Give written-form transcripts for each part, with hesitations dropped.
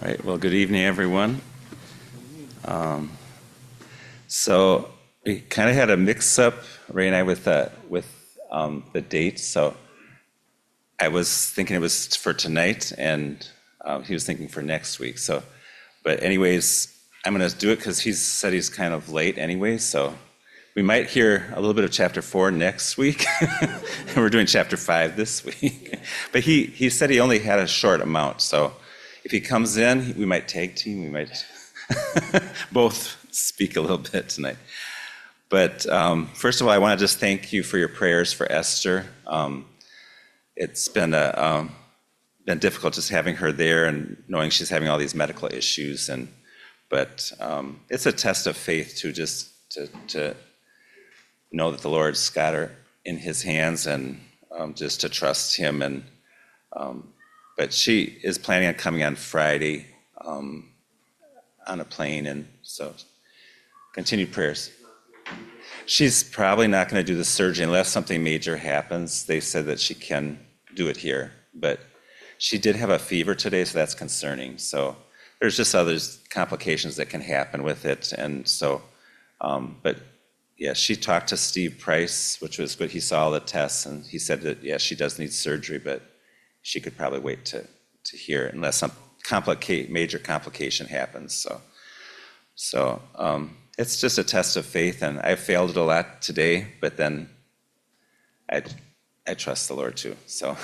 All right. Well, good evening, everyone. So we kind of had a mix-up, Ray and I, with the date. So I was thinking it was for tonight, and he was thinking for next week. But anyways, I'm going to do it because he said he's kind of late anyway. So we might hear a little bit of chapter 4 next week, and we're doing chapter 5 this week. But he said he only had a short amount, so if he comes in, we might tag team. We might both speak a little bit tonight. But first of all, I want to just thank you for your prayers for Esther. It's been difficult just having her there and knowing she's having all these medical issues. But it's a test of faith to know that the Lord's got her in His hands, and just to trust Him. But she is planning on coming on Friday on a plane, and so continued prayers. She's probably not going to do the surgery unless something major happens. They said that she can do it here, but she did have a fever today, so that's concerning. So there's just other complications that can happen with it, and so, but yeah, she talked to Steve Price, which was good. He saw all the tests, and he said that, yeah, she does need surgery, but she could probably wait to hear it unless some major complication happens. So it's just a test of faith, and I failed it a lot today, but then I trust the Lord too. So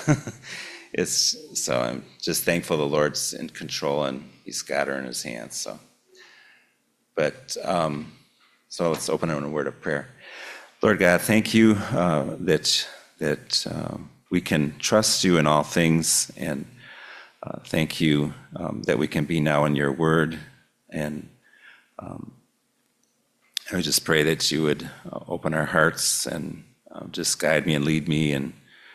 I'm just thankful the Lord's in control and He's got her in His hands. So let's open in a word of prayer. Lord God, thank you that we can trust you in all things, and thank you that we can be now in your word. And I would just pray that you would open our hearts and just guide me and lead me. And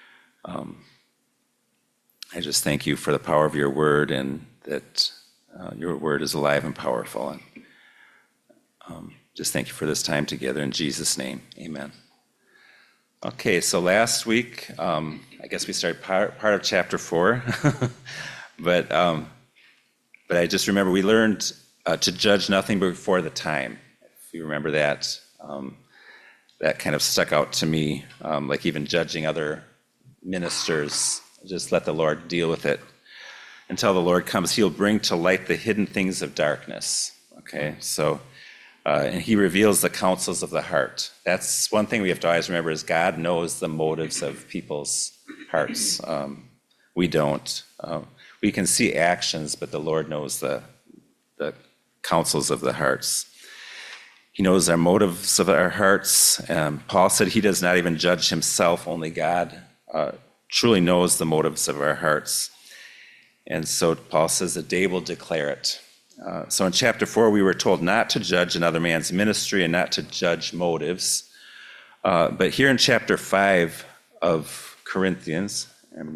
I just thank you for the power of your word, and that your word is alive and powerful. And just thank you for this time together. In Jesus' name, amen. Okay, so last week, I guess we started part of chapter 4, but I just remember we learned to judge nothing before the time. If you remember that, that kind of stuck out to me, like even judging other ministers, just let the Lord deal with it. Until the Lord comes, He'll bring to light the hidden things of darkness, okay? So, and He reveals the counsels of the heart. That's one thing we have to always remember, is God knows the motives of people's hearts. We don't. We can see actions, but the Lord knows the counsels of the hearts. He knows our motives of our hearts. Paul said he does not even judge himself, only God truly knows the motives of our hearts. And so Paul says the day will declare it. So in chapter 4, we were told not to judge another man's ministry and not to judge motives. But here in chapter 5 of Corinthians, I'm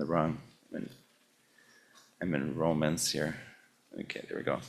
in Romans here. Okay, there we go.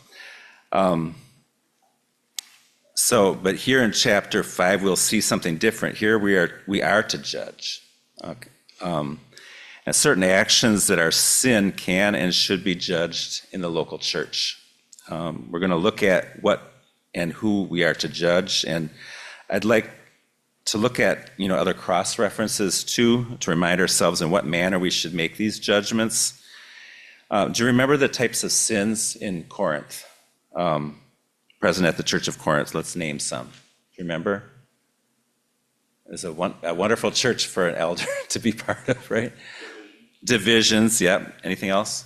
But here in chapter 5, we'll see something different. Here we are to judge. Okay. And certain actions that are sin can and should be judged in the local church. We're going to look at what and who we are to judge, and I'd like to look at other cross references too, to remind ourselves in what manner we should make these judgments. Do you remember the types of sins in Corinth? Present at the Church of Corinth. Let's name some. Do you remember? It's a wonderful church for an elder to be part of, right? Divisions, yep. Anything else?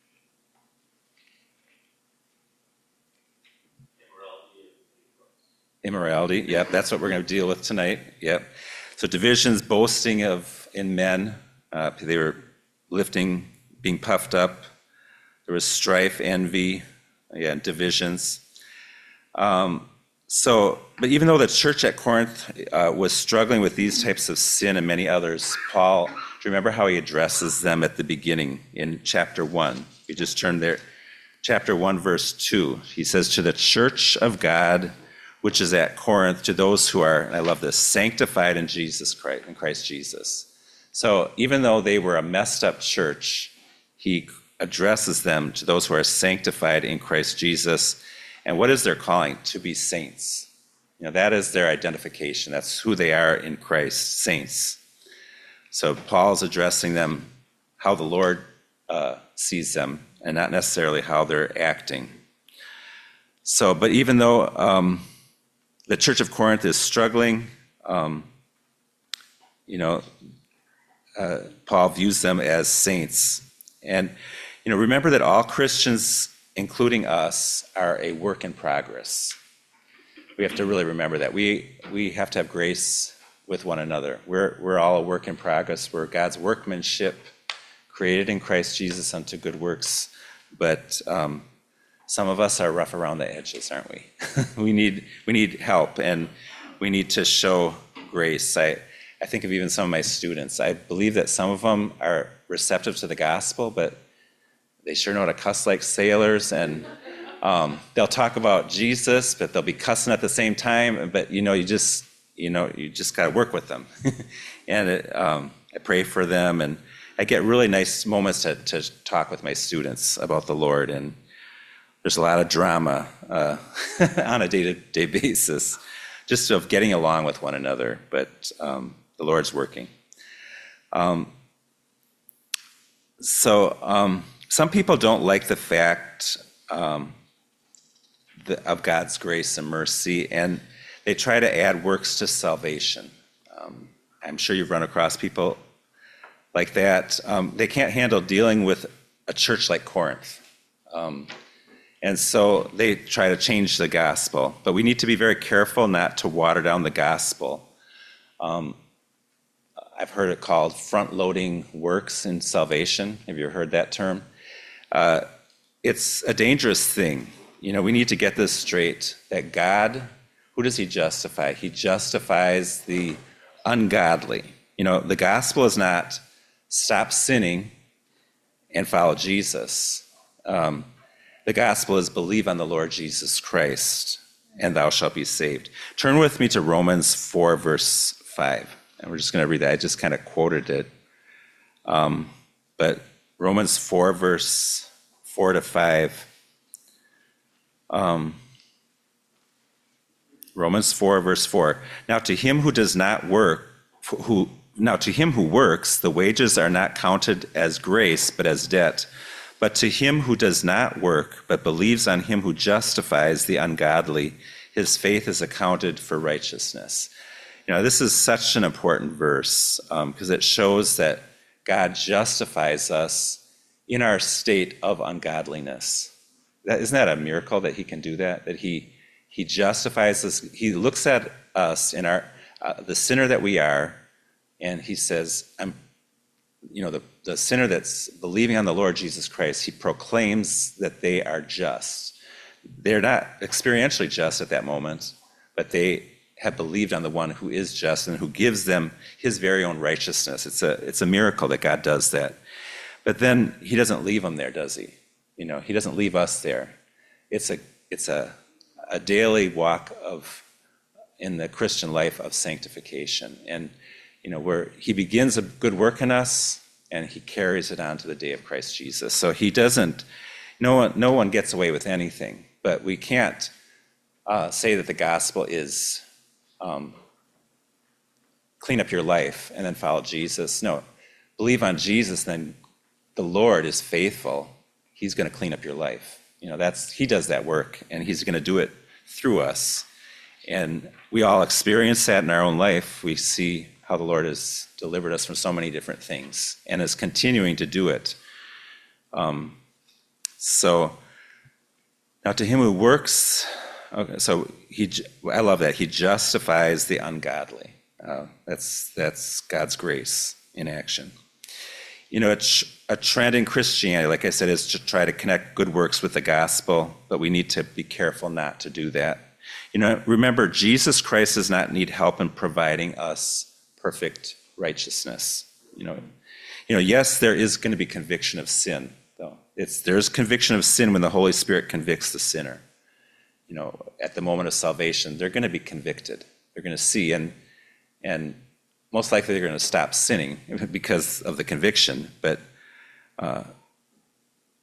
Immorality, yep. That's what we're going to deal with tonight, yep. So divisions, boasting in men. They were lifting, being puffed up. There was strife, envy, divisions. But even though the church at Corinth was struggling with these types of sin and many others, Paul, do you remember how he addresses them at the beginning in chapter 1? You just turn there, chapter 1, verse 2. He says, to the church of God, which is at Corinth, to those who are, and I love this, sanctified in Jesus Christ, in Christ Jesus. So even though they were a messed up church, he addresses them to those who are sanctified in Christ Jesus. And what is their calling? To be saints. That is their identification. That's who they are in Christ, saints. So Paul's addressing them how the Lord sees them and not necessarily how they're acting. So, but even though the Church of Corinth is struggling, Paul views them as saints. And, remember that all Christians, including us, are a work in progress. We have to really remember that. We have to have grace with one another. We're all a work in progress. We're God's workmanship, created in Christ Jesus unto good works. But some of us are rough around the edges, aren't we? we need help, and we need to show grace. I think of even some of my students. I believe that some of them are receptive to the gospel, but they sure know how to cuss like sailors, and they'll talk about Jesus, but they'll be cussing at the same time. But you just got to work with them. And I pray for them, and I get really nice moments to talk with my students about the Lord. And there's a lot of drama on a day-to-day basis, just of getting along with one another. But the Lord's working. Some people don't like the fact of God's grace and mercy, and they try to add works to salvation. I'm sure you've run across people like that. They can't handle dealing with a church like Corinth. And so they try to change the gospel. But we need to be very careful not to water down the gospel. I've heard it called front-loading works in salvation. Have you heard that term? It's a dangerous thing. We need to get this straight, that God, who does he justify? He justifies the ungodly. The gospel is not stop sinning and follow Jesus. The gospel is believe on the Lord Jesus Christ, and thou shalt be saved. Turn with me to Romans 4, verse 5. And we're just going to read that. I just kind of quoted it. But Romans 4, verse 4 to 5. Romans 4, verse 4. Now to him who does not work, to him who works, the wages are not counted as grace, but as debt. But to him who does not work, but believes on him who justifies the ungodly, his faith is accounted for righteousness. This is such an important verse because it shows that God justifies us in our state of ungodliness. Isn't that a miracle that he can do that? That he justifies us. He looks at us in our the sinner that we are, and he says, the sinner that's believing on the Lord Jesus Christ, he proclaims that they are just. They're not experientially just at that moment, but they have believed on the one who is just and who gives them his very own righteousness. It's a miracle that God does that. But then he doesn't leave them there, does he? He doesn't leave us there. It's a daily walk in the Christian life of sanctification. And where he begins a good work in us and he carries it on to the day of Christ Jesus. So he doesn't, no one gets away with anything, but we can't say that the gospel is clean up your life and then follow Jesus. No, believe on Jesus, then the Lord is faithful. He's going to clean up your life. He does that work, and he's going to do it through us. And we all experience that in our own life. We see how the Lord has delivered us from so many different things and is continuing to do it. So now to him who works, okay, so I love that. He justifies the ungodly. That's God's grace in action. A trend in Christianity, like I said, is to try to connect good works with the gospel, but we need to be careful not to do that. Remember, Jesus Christ does not need help in providing us perfect righteousness. Yes, there is going to be conviction of sin, though. There's conviction of sin when the Holy Spirit convicts the sinner. At the moment of salvation, they're going to be convicted. They're going to see, and most likely they're going to stop sinning because of the conviction. But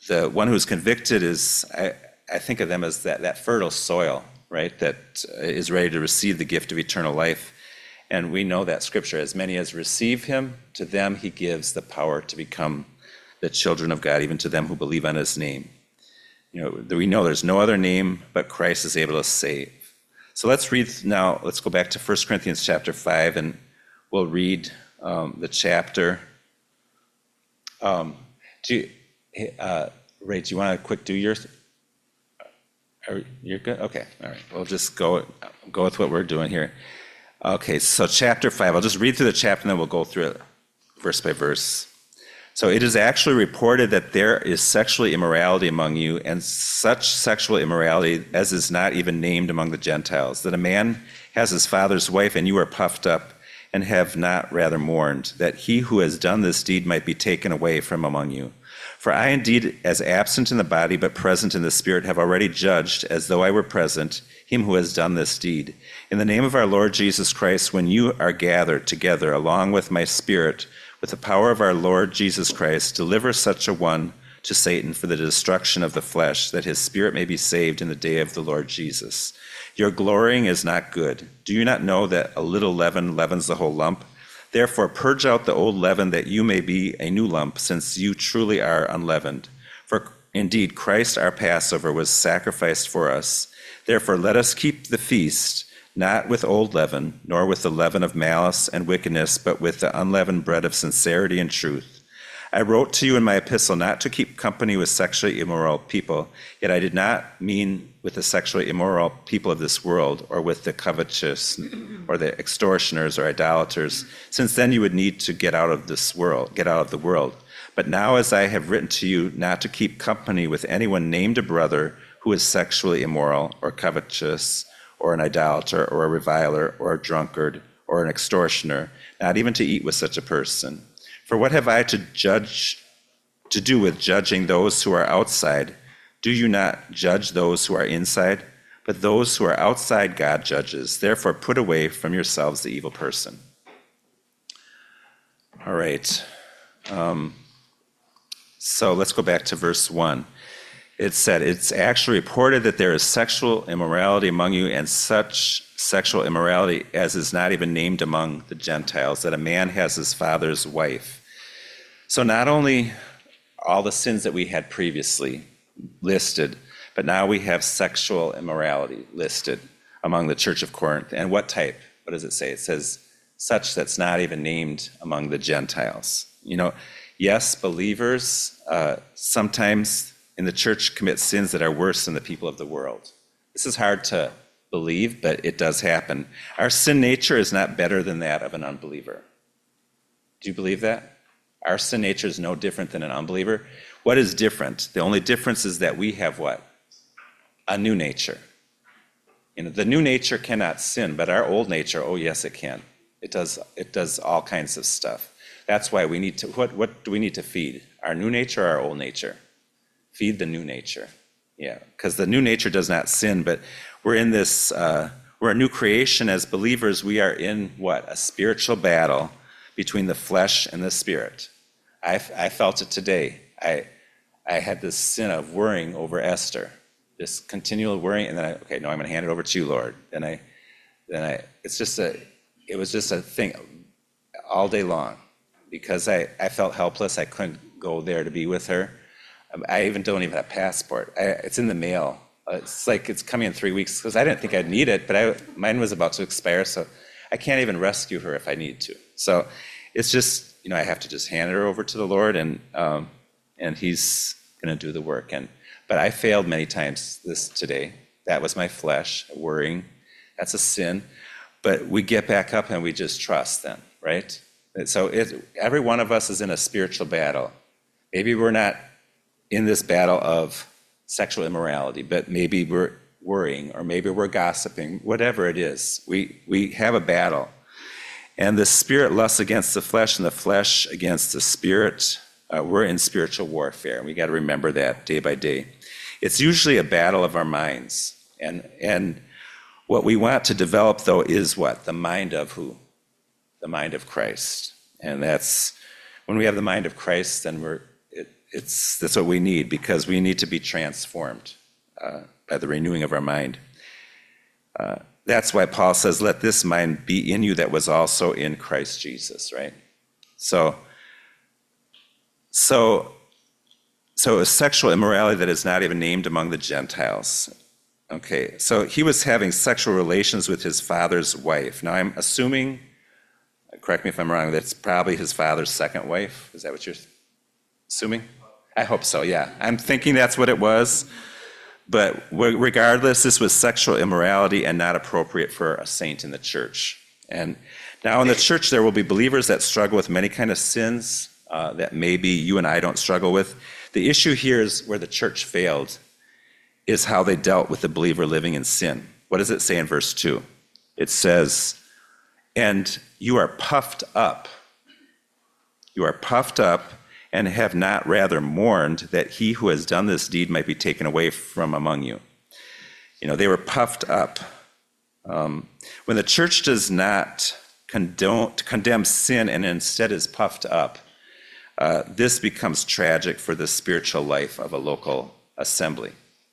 the one who's convicted is, I think of them as that fertile soil, right, that is ready to receive the gift of eternal life. And we know that scripture, as many as receive him, to them he gives the power to become the children of God, even to them who believe on his name. We know there's no other name but Christ is able to save. So let's read now, let's go back to 1 Corinthians chapter 5, and we'll read the chapter. Ray, do you want to quick do yours? You're good? Okay, all right. We'll just go with what we're doing here. Okay, so chapter 5, I'll just read through the chapter and then we'll go through it verse by verse. So it is actually reported that there is sexual immorality among you, and such sexual immorality as is not even named among the Gentiles, that a man has his father's wife, and you are puffed up and have not rather mourned, that he who has done this deed might be taken away from among you. For I indeed, as absent in the body but present in the spirit, have already judged, as though I were present, him who has done this deed. In the name of our Lord Jesus Christ, when you are gathered together along with my spirit, with the power of our Lord Jesus Christ, deliver such a one to Satan for the destruction of the flesh, that his spirit may be saved in the day of the Lord Jesus. Your glorying is not good. Do you not know that a little leaven leavens the whole lump? Therefore purge out the old leaven, that you may be a new lump, since you truly are unleavened. For indeed Christ our Passover was sacrificed for us. Therefore let us keep the feast, not with old leaven, nor with the leaven of malice and wickedness, but with the unleavened bread of sincerity and truth. I wrote to you in my epistle not to keep company with sexually immoral people, yet I did not mean with the sexually immoral people of this world, or with the covetous, or the extortioners, or idolaters, since then you would need to get out of the world. But now, as I have written to you, not to keep company with anyone named a brother who is sexually immoral, or covetous, or an idolater, or a reviler, or a drunkard, or an extortioner, not even to eat with such a person. For what have I to do with judging those who are outside? Do you not judge those who are inside? But those who are outside God judges. Therefore put away from yourselves the evil person. All right. So let's go back to verse 1. It said, it's actually reported that there is sexual immorality among you, and such sexual immorality as is not even named among the Gentiles, that a man has his father's wife. So not only all the sins that we had previously listed, but now we have sexual immorality listed among the Church of Corinth. And what type? What does it say? It says, such that's not even named among the Gentiles. Yes, believers sometimes in the church commit sins that are worse than the people of the world. This is hard to believe, but it does happen. Our sin nature is not better than that of an unbeliever. Do you believe that? Our sin nature is no different than an unbeliever. What is different? The only difference is that we have what? A new nature. The new nature cannot sin, but our old nature, oh yes, it can. It does all kinds of stuff. That's why we need to, what do we need to feed? Our new nature or our old nature? Feed the new nature. Yeah, because the new nature does not sin, but we're in this, we're a new creation as believers. We are in what? A spiritual battle between the flesh and the spirit. I felt it today. I had this sin of worrying over Esther, this continual worrying, and then I'm going to hand it over to you, Lord. It was just a thing all day long, because I felt helpless. I couldn't go there to be with her. I don't even have a passport. It's in the mail. It's like it's coming in 3 weeks, because I didn't think I'd need it, but mine was about to expire, so I can't even rescue her if I need to. So it's just, I have to just hand her over to the Lord, and He's going to do the work. But I failed many times today. That was my flesh, worrying. That's a sin. But we get back up and we just trust then, right? So every one of us is in a spiritual battle. Maybe we're not in this battle of sexual immorality, but maybe we're worrying, or maybe we're gossiping, whatever it is. We have a battle. And the spirit lusts against the flesh, and the flesh against the spirit. We're in spiritual warfare, and we got to remember that day by day. It's usually a battle of our minds. And what we want to develop, though, is what? The mind of who? The mind of Christ. And that's, when we have the mind of Christ, then that's what we need, because we need to be transformed by the renewing of our mind. That's why Paul says, let this mind be in you that was also in Christ Jesus, right? So a sexual immorality that is not even named among the Gentiles. Okay, so he was having sexual relations with his father's wife. Now I'm assuming, correct me if I'm wrong, that's probably his father's second wife. Is that what you're assuming? I hope so, yeah. I'm thinking that's what it was. But regardless, this was sexual immorality and not appropriate for a saint in the church. And now in the church, there will be believers that struggle with many kind of sins that maybe you and I don't struggle with. The issue here is where the church failed is how they dealt with the believer living in sin. What does it say in verse 2? It says, and you are puffed up. You are puffed up and have not rather mourned that he who has done this deed might be taken away from among you. You know, they were puffed up. When the church does not condemn sin and instead is puffed up, this becomes tragic for the spiritual life of a local assembly.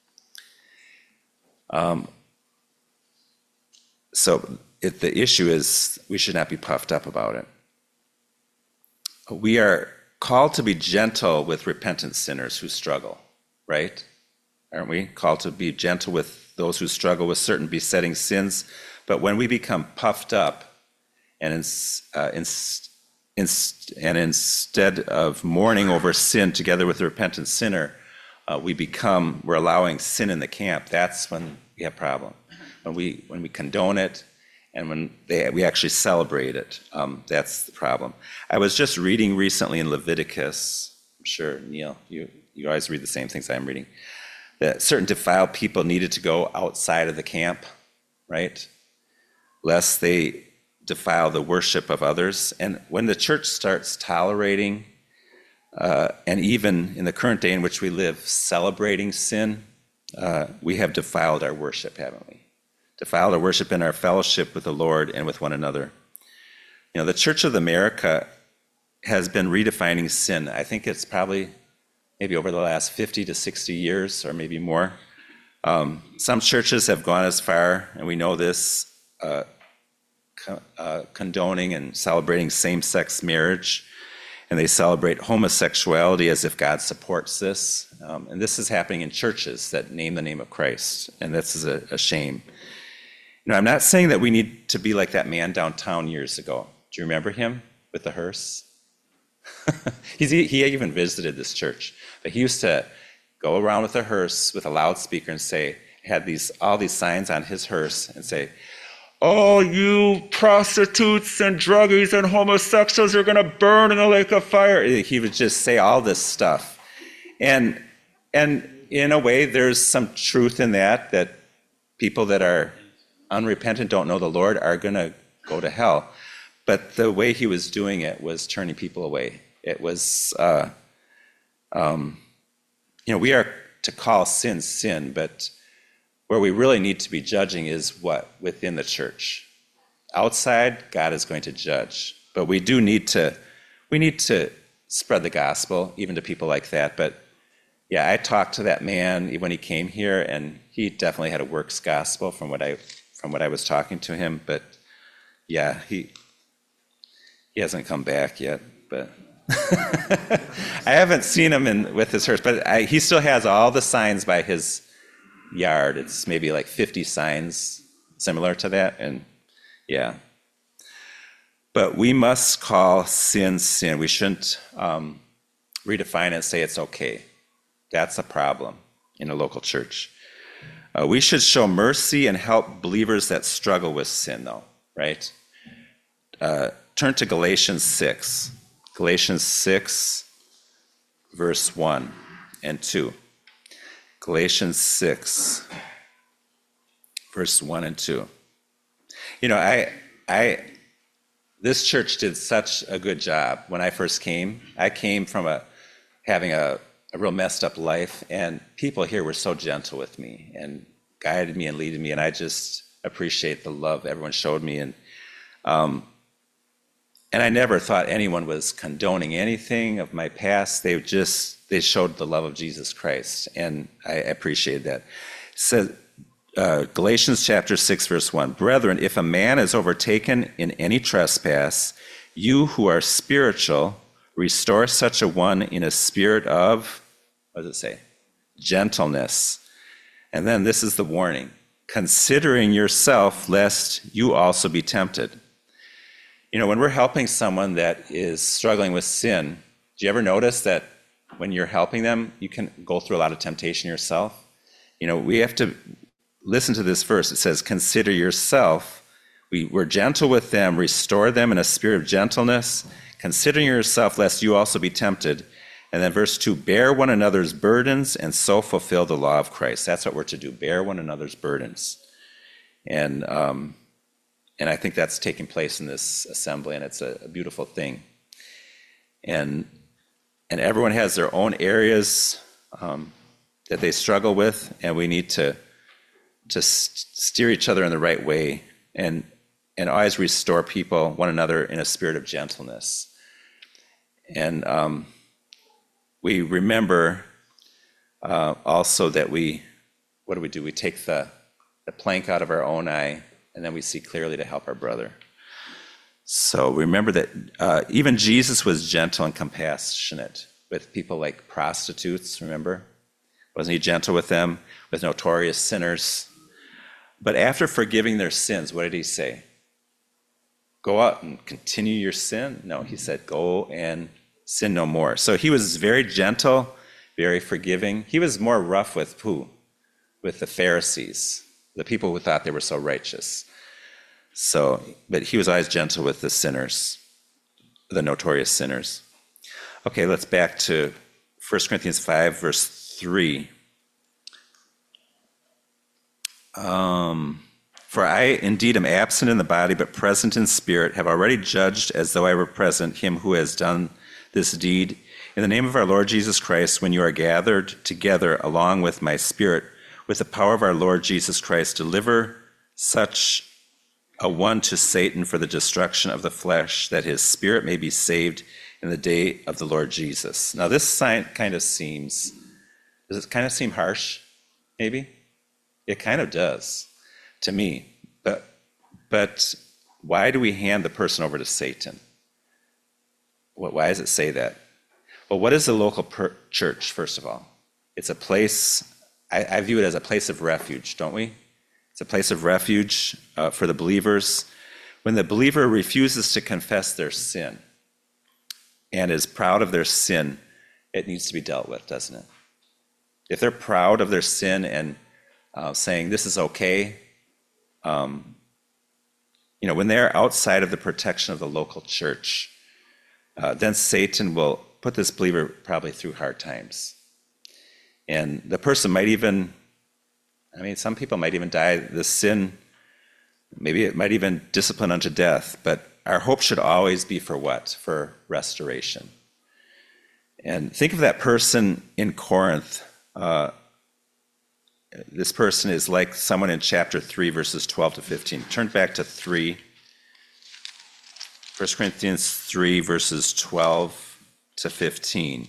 The issue is we should not be puffed up about it. We are called to be gentle with repentant sinners who struggle, right? Aren't we? Called to be gentle with those who struggle with certain besetting sins. But when we become puffed up and instead of mourning over sin together with the repentant sinner, we're allowing sin in the camp. That's when we have a problem. When we condone it and when we actually celebrate it, that's the problem. I was just reading recently in Leviticus, I'm sure, Neil, you always read the same things I'm reading, that certain defiled people needed to go outside of the camp, right? Lest they defile the worship of others. And when the church starts tolerating, and even in the current day in which we live, celebrating sin, we have defiled our worship, haven't we? Defiled our worship in our fellowship with the Lord and with one another. You know, the Church of America has been redefining sin. I think it's probably maybe over the last 50 to 60 years or maybe more. Some churches have gone as far, and we know this, condoning and celebrating same-sex marriage, and they celebrate homosexuality as if God supports this. And this is happening in churches that name the name of Christ, and this is a shame. You know, I'm not saying that we need to be like that man downtown years ago. Do you remember him with the hearse? He even visited this church, but he used to go around with a hearse with a loudspeaker and say, had all these signs on his hearse and say, "Oh, you prostitutes and druggies and homosexuals are going to burn in the lake of fire." He would just say all this stuff. And in a way, there's some truth in that people that are unrepentant, don't know the Lord, are going to go to hell. But the way he was doing it was turning people away. It was, we are to call sin, but where we really need to be judging is what? Within the church. Outside, God is going to judge. But we need to spread the gospel, even to people like that. But yeah, I talked to that man when he came here, and he definitely had a works gospel from what I was talking to him. But yeah, he hasn't come back yet. But I haven't seen him with his hearse. But he still has all the signs by his yard. It's maybe like 50 signs similar to that, and yeah. But we must call sin sin. We shouldn't redefine it and say it's okay. That's a problem in a local church. We should show mercy and help believers that struggle with sin, though, right? Turn to Galatians 6. Galatians 6, verse 1 and 2. Galatians 6, verse 1 and 2. You know, this church did such a good job. When I first came, I came from having a real messed up life, and people here were so gentle with me and guided me and leaded me, and I just appreciate the love everyone showed me. And And I never thought anyone was condoning anything of my past. They showed the love of Jesus Christ, and I appreciated that. It says, Galatians chapter 6, verse 1, Brethren, if a man is overtaken in any trespass, you who are spiritual, restore such a one in a spirit of, what does it say? Gentleness. And then this is the warning, considering yourself, lest you also be tempted. You know, when we're helping someone that is struggling with sin, do you ever notice that when you're helping them, you can go through a lot of temptation yourself? You know, we have to listen to this verse. It says, consider yourself. We're gentle with them, restore them in a spirit of gentleness, considering yourself, lest you also be tempted. And then verse 2, bear one another's burdens and so fulfill the law of Christ. That's what we're to do, bear one another's burdens. And I think that's taking place in this assembly, and it's a beautiful thing. And everyone has their own areas that they struggle with, and we need to steer each other in the right way and always restore people, one another, in a spirit of gentleness. And we remember also that what do? We take the plank out of our own eye, and then we see clearly to help our brother. So remember that even Jesus was gentle and compassionate with people like prostitutes, remember? Wasn't he gentle with them, with notorious sinners? But after forgiving their sins, what did he say? Go out and continue your sin? No, he said, go and sin no more. So he was very gentle, very forgiving. He was more rough with who? With the Pharisees, the people who thought they were so righteous. But he was always gentle with the sinners, the notorious sinners. Okay, let's back to 1 Corinthians 5, verse 3. For I indeed am absent in the body, but present in spirit, have already judged as though I were present him who has done this deed. In the name of our Lord Jesus Christ, when you are gathered together along with my spirit, with the power of our Lord Jesus Christ, deliver such a one to Satan for the destruction of the flesh, that his spirit may be saved in the day of the Lord Jesus. Now this kind of seems, does it kind of seem harsh, maybe? It kind of does to me. But why do we hand the person over to Satan? Why does it say that? Well, what is the local church, first of all? It's a place, I view it as a place of refuge, don't we? It's a place of refuge for the believers. When the believer refuses to confess their sin and is proud of their sin, it needs to be dealt with, doesn't it? If they're proud of their sin and saying this is okay, when they're outside of the protection of the local church, then Satan will put this believer probably through hard times. And the person might even, some people might even die. The sin, maybe it might even discipline unto death, but our hope should always be for what? For restoration. And think of that person in Corinth. This person is like someone in chapter 3, verses 12 to 15. Turn back to 3. 1 Corinthians 3, verses 12 to 15.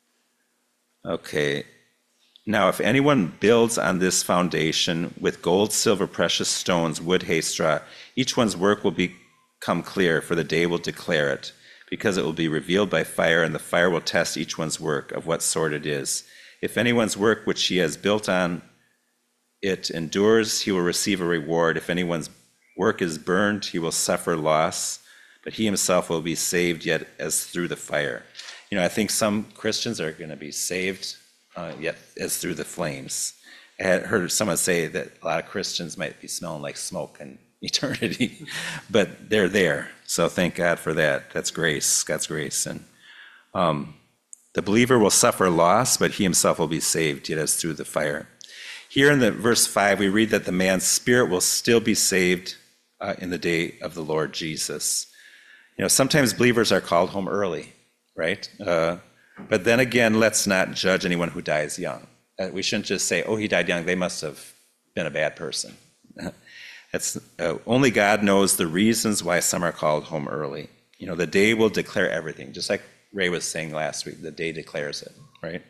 Okay. Now, if anyone builds on this foundation with gold, silver, precious stones, wood, hay, straw, each one's work will become clear, for the day will declare it, because it will be revealed by fire, and the fire will test each one's work of what sort it is. If anyone's work which he has built on it endures, he will receive a reward. If anyone's work is burned, he will suffer loss, but he himself will be saved, yet as through the fire. I think some Christians are going to be saved, yet as through the flames. I had heard someone say that a lot of Christians might be smelling like smoke in eternity, but they're there. So thank God for that. That's grace, God's grace. And the believer will suffer loss, but he himself will be saved, yet as through the fire. Here in the verse 5, we read that the man's spirit will still be saved in the day of the Lord Jesus. Sometimes believers are called home early, right? But then again, let's not judge anyone who dies young. We shouldn't just say, oh, he died young, they must have been a bad person. Only God knows the reasons why some are called home early. The day will declare everything, just like Ray was saying last week. The day declares it, right?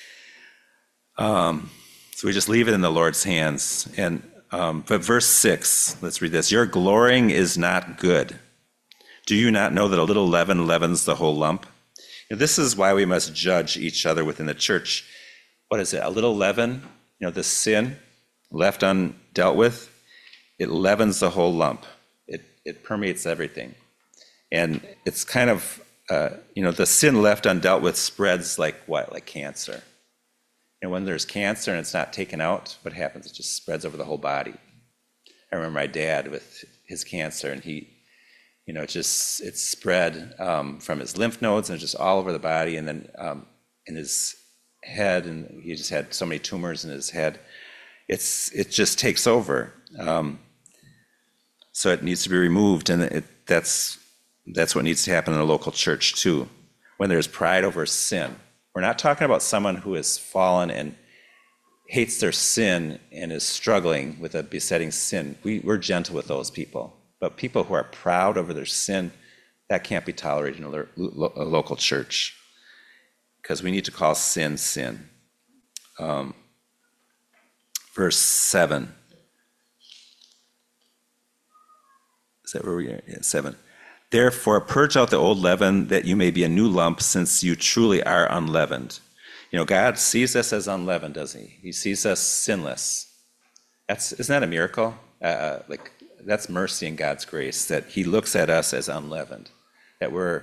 So we just leave it in the Lord's hands. But verse 6, let's read this. Your glorying is not good. Do you not know that a little leaven leavens the whole lump? This is why we must judge each other within the church. What is it? A little leaven, the sin left undealt with, it leavens the whole lump. It permeates everything. And it's kind of, the sin left undealt with spreads like what? Like cancer. And when there's cancer and it's not taken out, what happens? It just spreads over the whole body. I remember my dad with his cancer, and it spread from his lymph nodes and just all over the body, and then in his head, and he just had so many tumors in his head. It just takes over. So it needs to be removed, and that's what needs to happen in a local church too. When there's pride over sin, we're not talking about someone who has fallen and hates their sin and is struggling with a besetting sin. We're gentle with those people. But people who are proud over their sin, that can't be tolerated in a local church, because we need to call sin, sin. Verse 7. Is that where we are? Yeah, 7. Therefore, purge out the old leaven, that you may be a new lump, since you truly are unleavened. God sees us as unleavened, doesn't he? He sees us sinless. Isn't that a miracle? That's mercy and God's grace, that he looks at us as unleavened, that we're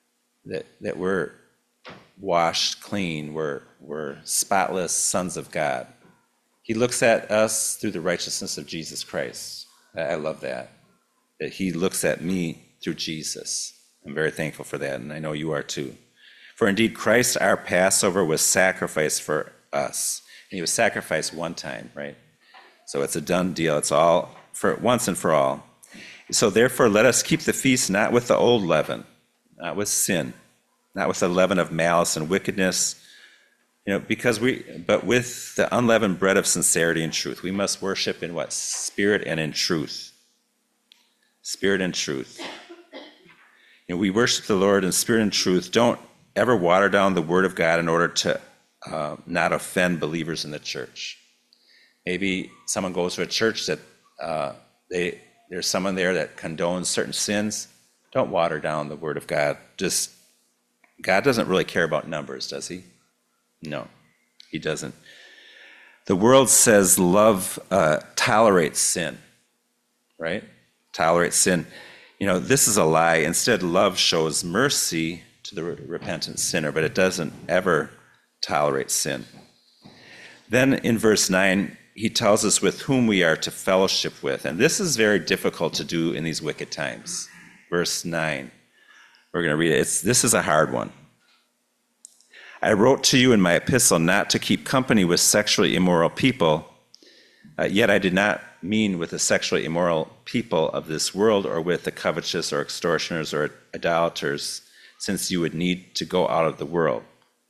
washed clean, we're spotless sons of God. He looks at us through the righteousness of Jesus Christ. I love that he looks at me through Jesus. I'm very thankful for that, and I know you are too. For indeed, Christ, our Passover, was sacrificed for us. And he was sacrificed one time, right? So it's a done deal. It's all for once and for all. So therefore, let us keep the feast not with the old leaven, not with sin, not with the leaven of malice and wickedness, but with the unleavened bread of sincerity and truth. We must worship in what? Spirit and in truth. Spirit and truth. We worship the Lord in spirit and truth. Don't ever water down the word of God in order to not offend believers in the church. Maybe someone goes to a church that there's someone there that condones certain sins. Don't water down the word of God. God doesn't really care about numbers, does he? No, he doesn't. The world says love tolerates sin, right? Tolerates sin. This is a lie. Instead, love shows mercy to the repentant sinner, but it doesn't ever tolerate sin. Then in verse 9, he tells us with whom we are to fellowship with. And this is very difficult to do in these wicked times. Verse 9. We're going to read it. This is a hard one. I wrote to you in my epistle not to keep company with sexually immoral people, yet I did not mean with the sexually immoral people of this world, or with the covetous or extortioners or idolaters, since you would need to go out of the world.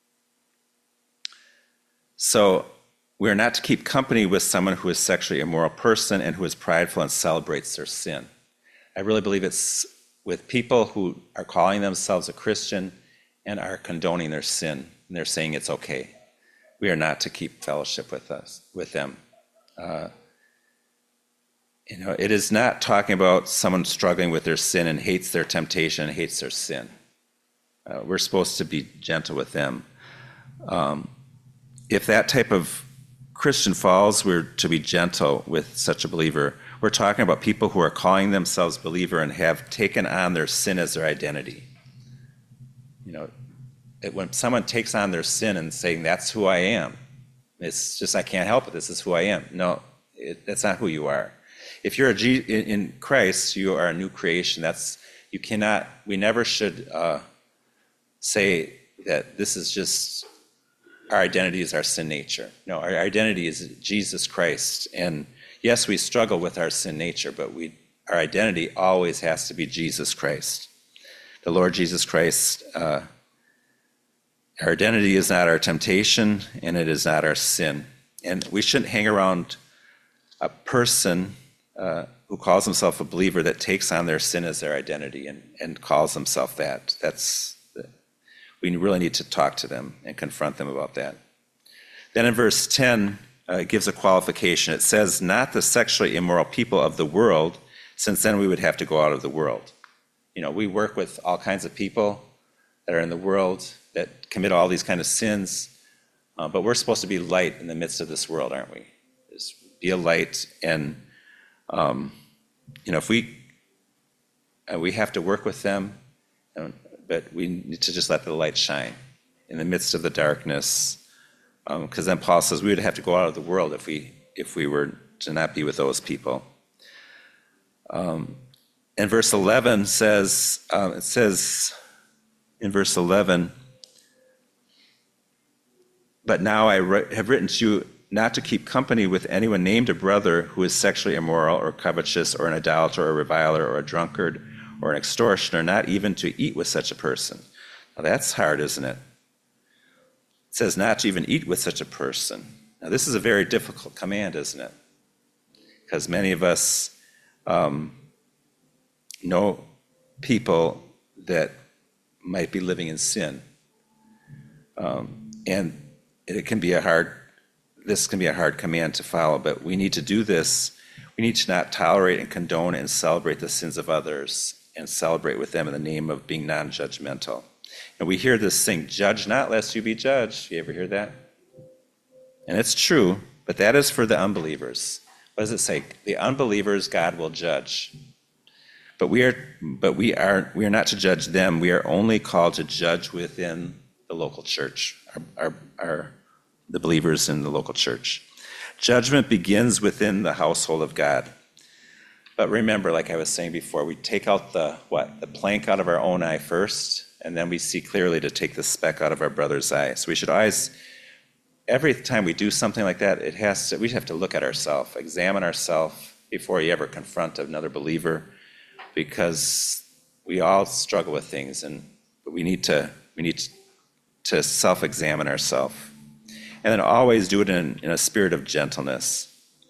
So we are not to keep company with someone who is a sexually immoral person and who is prideful and celebrates their sin. I really believe it's with people who are calling themselves a Christian and are condoning their sin, and they're saying it's okay. We are not to keep fellowship with them. It is not talking about someone struggling with their sin and hates their temptation and hates their sin. We're supposed to be gentle with them. If that type of Christian falls, we're to be gentle with such a believer. We're talking about people who are calling themselves believer and have taken on their sin as their identity. When someone takes on their sin and saying, that's who I am, it's just, I can't help it, this is who I am. No, that's not who you are. If you're in Christ, you are a new creation. We never should say that this is just, our identity is our sin nature. No, our identity is Jesus Christ. And yes, we struggle with our sin nature, but our identity always has to be Jesus Christ. The Lord Jesus Christ. Our identity is not our temptation, and it is not our sin. And we shouldn't hang around a person who calls himself a believer that takes on their sin as their identity and calls himself that. We really need to talk to them and confront them about that. Then in verse 10, it gives a qualification. It says, not the sexually immoral people of the world, since then we would have to go out of the world. We work with all kinds of people that are in the world that commit all these kind of sins, but we're supposed to be light in the midst of this world, aren't we? Just be a light, and if we have to work with them, but we need to just let the light shine in the midst of the darkness, because then Paul says we would have to go out of the world if we were to not be with those people. And verse 11 says, it says in verse 11, but now I have written to you not to keep company with anyone named a brother who is sexually immoral or covetous or an idolater or a reviler or a drunkard or an extortioner, not even to eat with such a person. Now that's hard, isn't it? It says not to even eat with such a person. Now this is a very difficult command, isn't it? Because many of us know people that might be living in sin. And this can be a hard command to follow, but we need to do this. We need to not tolerate and condone and celebrate the sins of others and celebrate with them in the name of being non-judgmental. And we hear this saying, judge not lest you be judged. You ever hear that? And it's true, but that is for the unbelievers. What does it say? The unbelievers God will judge. But we are not to judge them. We are only called to judge within the local church, the believers in the local church. Judgment begins within the household of God. But remember, like I was saying before, we take out the plank out of our own eye first, and then we see clearly to take the speck out of our brother's eye. So we should always, every time we do something like that, we have to look at ourselves, examine ourselves before you ever confront another believer, because we all struggle with things, but we need to self-examine ourselves. And then always do it in a spirit of gentleness,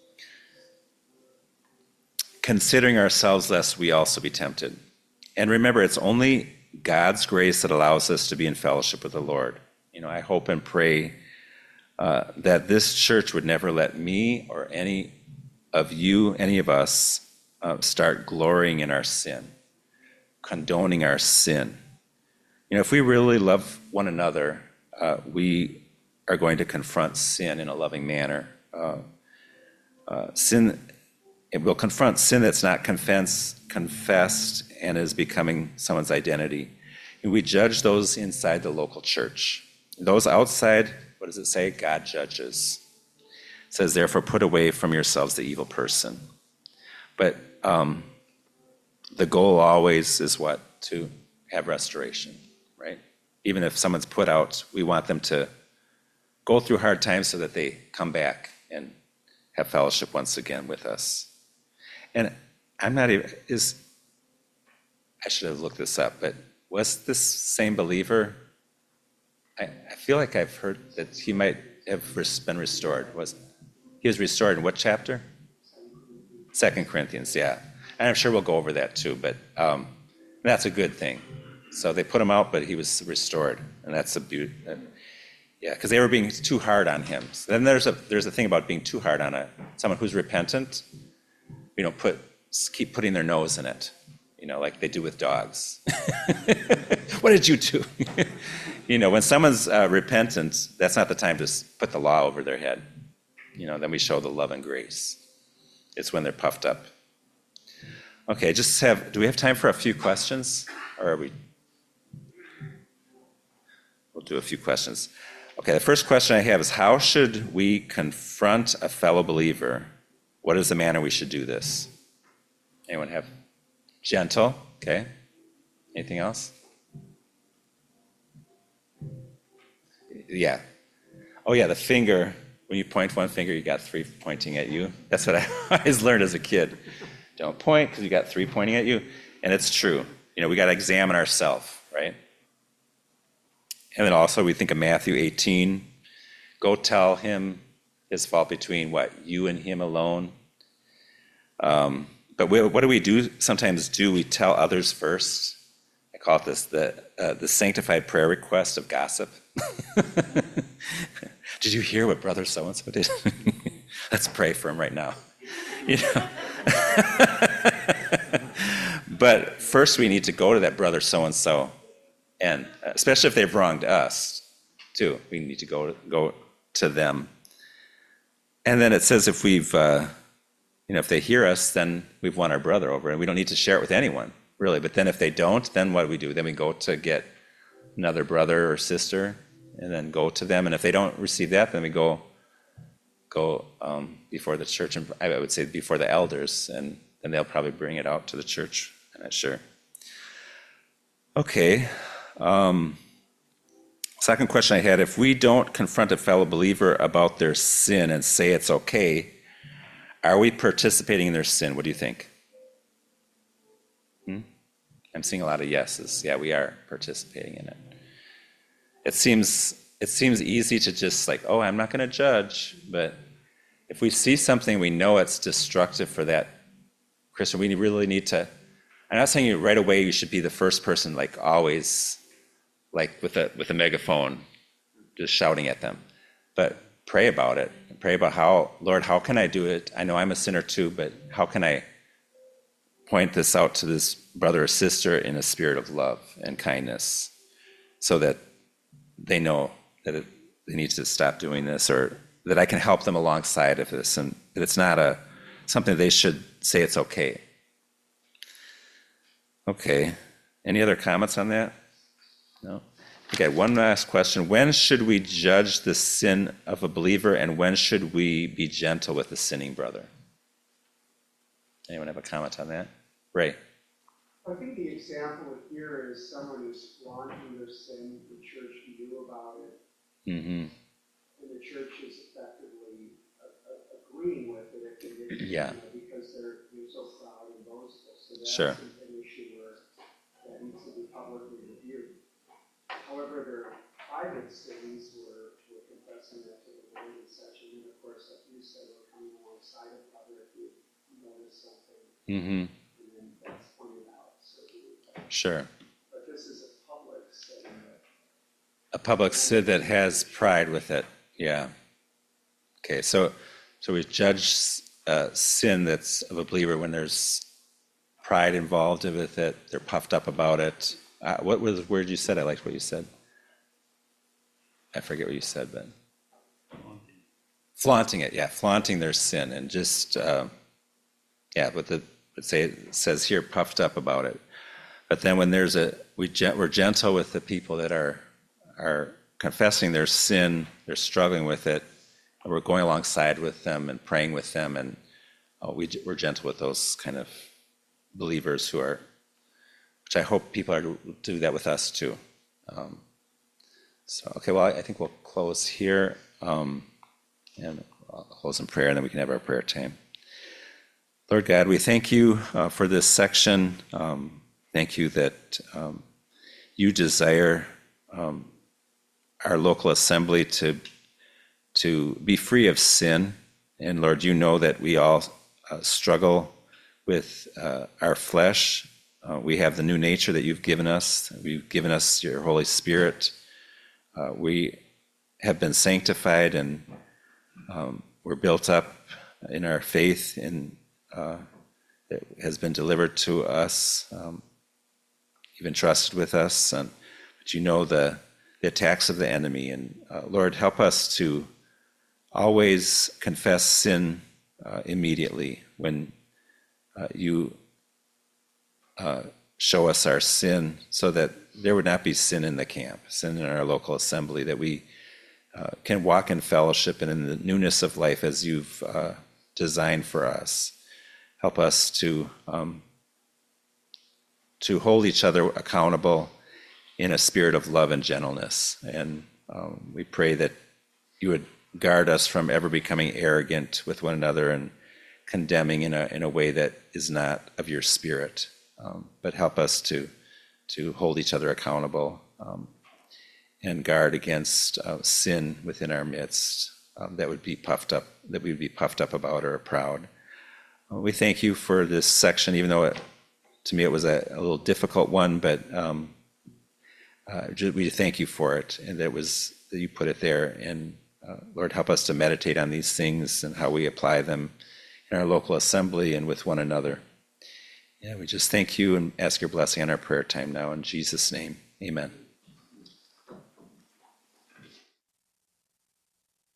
considering ourselves lest we also be tempted. And remember, it's only God's grace that allows us to be in fellowship with the Lord. I hope and pray that this church would never let me or any of us, start glorying in our sin, condoning our sin. If we really love one another, we are going to confront sin in a loving manner. It will confront sin that's not confessed and is becoming someone's identity. And we judge those inside the local church. Those outside, what does it say? God judges. It says, therefore, put away from yourselves the evil person. But the goal always is what? To have restoration, right? Even if someone's put out, we want them to go through hard times so that they come back and have fellowship once again with us. And I should have looked this up, but was this same believer? I feel like I've heard that he might have been restored. He was restored in what chapter? 2 Corinthians, yeah. And I'm sure we'll go over that too, but that's a good thing. So they put him out, but he was restored, and that's a beauty. Yeah, because they were being too hard on him. So then there's a thing about being too hard on someone who's repentant. Keep putting their nose in it, like they do with dogs. What did you do? When someone's repentant, that's not the time to put the law over their head. Then we show the love and grace. It's when they're puffed up. Okay, do we have time for a few questions? Or we'll do a few questions. Okay, the first question I have is, how should we confront a fellow believer? What is the manner we should do this? Anyone have? Gentle, okay. Anything else? Yeah. Oh yeah, the finger. When you point one finger, you got three pointing at you. That's what I always learned as a kid. Don't point because you got three pointing at you. And it's true. We got to examine ourselves, right? And then also we think of Matthew 18. Go tell him his fault between what? You and him alone. But what do we do? Sometimes we tell others first. I call it the sanctified prayer request of gossip. Did you hear what brother so-and-so did? Let's pray for him right now. You know? But first we need to go to that brother so-and-so, and especially if they've wronged us, too. We need to go to them. And then it says if if they hear us, then we've won our brother over, and we don't need to share it with anyone, really. But then if they don't, then what do we do? Then we go to get another brother or sister, and then go to them. And if they don't receive that, then we go before the church, and I would say before the elders, and then they'll probably bring it out to the church. I'm not sure. Okay. Second question I had, if we don't confront a fellow believer about their sin and say it's okay, are we participating in their sin? What do you think? I'm seeing a lot of yeses. Yeah, we are participating in it. It seems easy to just like, oh, I'm not going to judge. But if we see something, we know it's destructive for that Christian, we really need to, I'm not saying right away you should be the first person, like always, like with a megaphone, just shouting at them. But pray about it. Pray about how, Lord, how can I do it? I know I'm a sinner too, but how can I point this out to this brother or sister in a spirit of love and kindness so that they know that they need to stop doing this, or that I can help them alongside of this, and that it's not something they should say it's okay. Okay. Any other comments on that? No? Okay, one last question. When should we judge the sin of a believer, and when should we be gentle with a sinning brother? Anyone have a comment on that? Ray? I think the example here is someone who's flaunting their sin, the church knew about it, and the church is effectively agreeing with it because they're so proud and boastful. So that's an issue where that needs to be publicly reviewed. However, there are private sins where we're confessing that to the Lord and such, and then of course, like you said, we're coming alongside of other if you notice something, and then that's pointed out. So sure. But this is a public sin. A public sin that has pride with it. Yeah. Okay, so we judge sin that's of a believer when there's pride involved with it. They're puffed up about it. What was the word you said? I liked what you said. I forget what you said, but flaunting it. Yeah, flaunting their sin, and just but it says here puffed up about it. But then when we're gentle with the people that are confessing their sin, they're struggling with it, and we're going alongside with them and praying with them, and we're gentle with those kind of believers which I hope people are to do that with us too. I think we'll close here, and I'll close in prayer, and then we can have our prayer time. Lord God, we thank you for this section. Thank you that you desire our local assembly to be free of sin. And Lord, you know that we all struggle with our flesh. We have the new nature that you've given us. You've given us your Holy Spirit. We have been sanctified, and we're built up in our faith, and it has been delivered to us, even trusted with us. But you know the attacks of the enemy. And Lord, help us to always confess sin immediately when you show us our sin, so that there would not be sin in the camp, sin in our local assembly, that we can walk in fellowship and in the newness of life as you've designed for us. Help us to hold each other accountable in a spirit of love and gentleness. And we pray that you would guard us from ever becoming arrogant with one another and condemning in a way that is not of your spirit. But help us to hold each other accountable and guard against sin within our midst that we would be puffed up about or proud. We thank you for this section, even though to me it was a little difficult one, but we thank you for it, and that you put it there. And Lord, help us to meditate on these things and how we apply them in our local assembly and with one another. Yeah, we just thank you and ask your blessing on our prayer time now. In Jesus' name, amen.